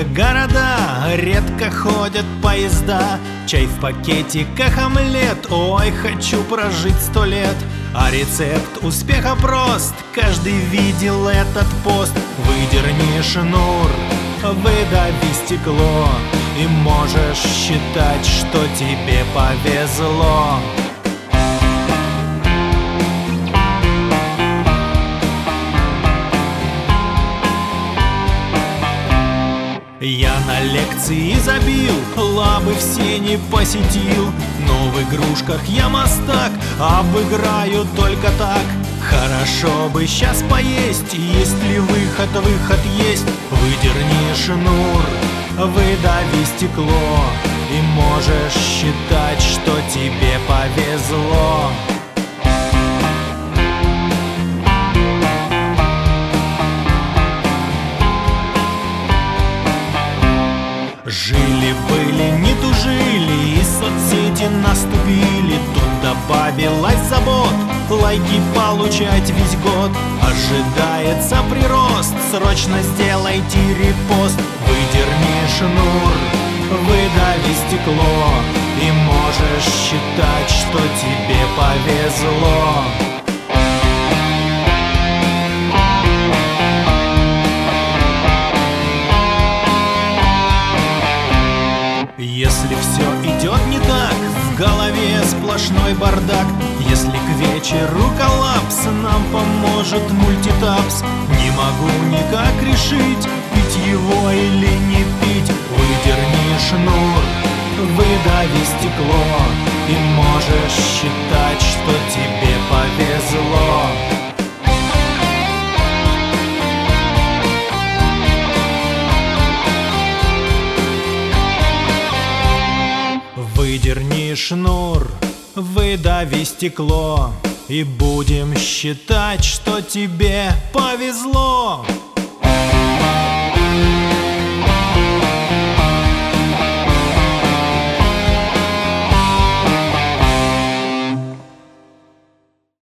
большие города, редко ходят поезда. Чай в пакетиках, омлет, ой, хочу прожить 100 лет. А рецепт успеха прост, каждый видел этот пост. Выдерни шнур, выдави стекло, и можешь считать, что тебе повезло. Я на лекции забил, лабы все не посетил, но в игрушках я мастак, обыграю только так. Хорошо бы сейчас поесть, есть ли выход, выход есть. Выдерни шнур, выдави стекло, и можешь считать, что тебе повезло. Жили-были, не тужили, и соцсети наступили. Тут добавилась забот, лайки получать весь год. Ожидается прирост, срочно сделайте репост. Выдерни шнур, выдави стекло, и можешь считать, что тебе повезло. Если все идет не так, в голове сплошной бардак. Если к вечеру коллапс, нам поможет мультитапс. Не могу никак решить, пить его или не пить. Выдерни шнур, выдави стекло, и можешь считать, что тебе повезло. Выдерни шнур, выдави стекло, и будем считать, что тебе повезло.